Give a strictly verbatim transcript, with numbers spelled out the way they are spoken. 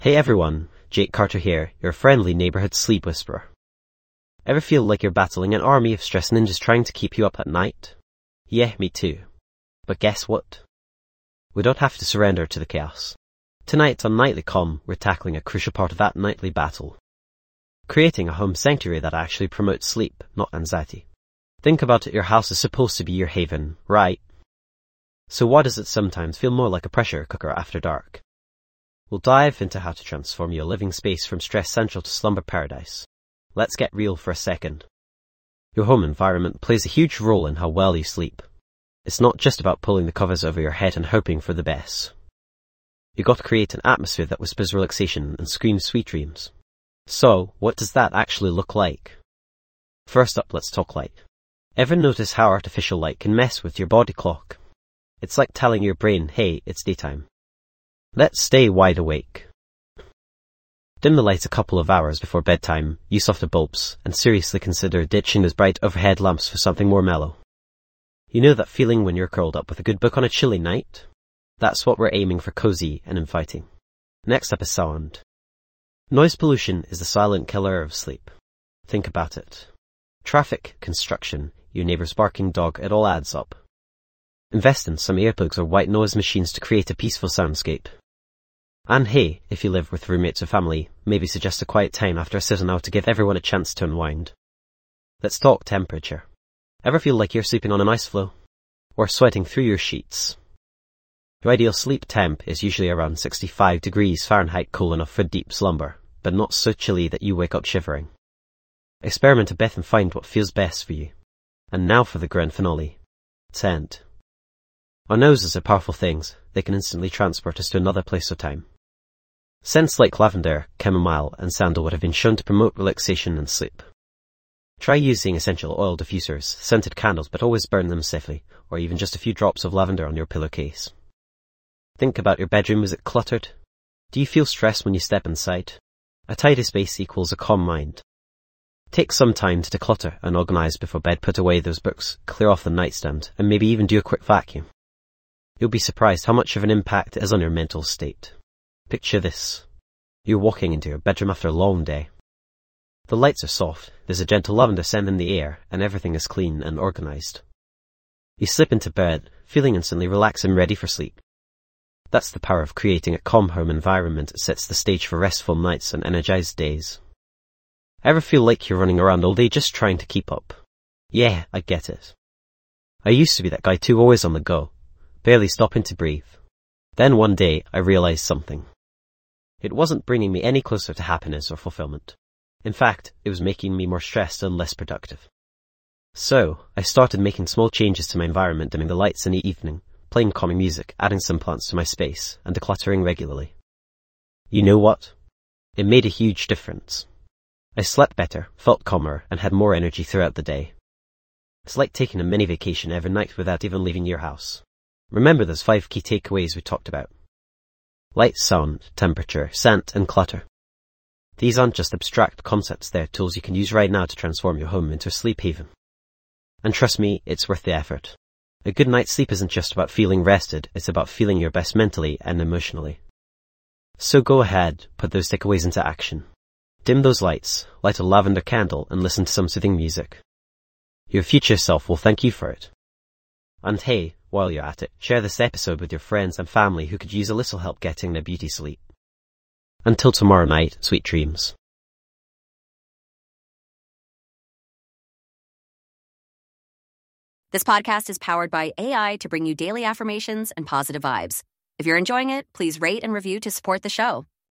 Hey everyone, Jake Carter here, your friendly neighborhood sleep whisperer. Ever feel like you're battling an army of stress ninjas trying to keep you up at night? Yeah, me too. But guess what? We don't have to surrender to the chaos. Tonight on Nightly Calm, we're tackling a crucial part of that nightly battle. Creating a home sanctuary that actually promotes sleep, not anxiety. Think about it, your house is supposed to be your haven, right? So why does it sometimes feel more like a pressure cooker after dark? We'll dive into how to transform your living space from stress central to slumber paradise. Let's get real for a second. Your home environment plays a huge role in how well you sleep. It's not just about pulling the covers over your head and hoping for the best. You got to create an atmosphere that whispers relaxation and screams sweet dreams. So, what does that actually look like? First up, let's talk light. Ever notice how artificial light can mess with your body clock? It's like telling your brain, hey, it's daytime. Let's stay wide awake. Dim the lights a couple of hours before bedtime, use softer bulbs, and seriously consider ditching those bright overhead lamps for something more mellow. You know that feeling when you're curled up with a good book on a chilly night? That's what we're aiming for, cozy and inviting. Next up is sound. Noise pollution is the silent killer of sleep. Think about it. Traffic, construction, your neighbor's barking dog, it all adds up. Invest in some earplugs or white noise machines to create a peaceful soundscape. And hey, if you live with roommates or family, maybe suggest a quiet time after a sitting out to give everyone a chance to unwind. Let's talk temperature. Ever feel like you're sleeping on an ice floe? Or sweating through your sheets? Your ideal sleep temp is usually around sixty-five degrees Fahrenheit, cool enough for deep slumber, but not so chilly that you wake up shivering. Experiment a bit and find what feels best for you. And now for the grand finale. Scent. Our noses are powerful things. They can instantly transport us to another place or time. Scents like lavender, chamomile, and sandalwood have been shown to promote relaxation and sleep. Try using essential oil diffusers, scented candles, but always burn them safely, or even just a few drops of lavender on your pillowcase. Think about your bedroom. Is it cluttered? Do you feel stressed when you step inside? A tidy space equals a calm mind. Take some time to declutter and organize before bed. Put away those books, clear off the nightstand, and maybe even do a quick vacuum. You'll be surprised how much of an impact it has on your mental state. Picture this. You're walking into your bedroom after a long day. The lights are soft, there's a gentle lavender scent in the air, and everything is clean and organized. You slip into bed, feeling instantly relaxed and ready for sleep. That's the power of creating a calm home environment. It sets the stage for restful nights and energized days. Ever feel like you're running around all day just trying to keep up? Yeah, I get it. I used to be that guy too, always on the go, barely stopping to breathe. Then one day, I realized something. It wasn't bringing me any closer to happiness or fulfillment. In fact, it was making me more stressed and less productive. So, I started making small changes to my environment, dimming the lights in the evening, playing calming music, adding some plants to my space, and decluttering regularly. You know what? It made a huge difference. I slept better, felt calmer, and had more energy throughout the day. It's like taking a mini vacation every night without even leaving your house. Remember those five key takeaways we talked about. Light, sound, temperature, scent, and clutter. These aren't just abstract concepts, they're tools you can use right now to transform your home into a sleep haven. And trust me, it's worth the effort. A good night's sleep isn't just about feeling rested, it's about feeling your best mentally and emotionally. So go ahead, put those takeaways into action. Dim those lights, light a lavender candle, and listen to some soothing music. Your future self will thank you for it. And hey, while you're at it, share this episode with your friends and family who could use a little help getting their beauty sleep. Until tomorrow night, sweet dreams. This podcast is powered by A I to bring you daily affirmations and positive vibes. If you're enjoying it, please rate and review to support the show.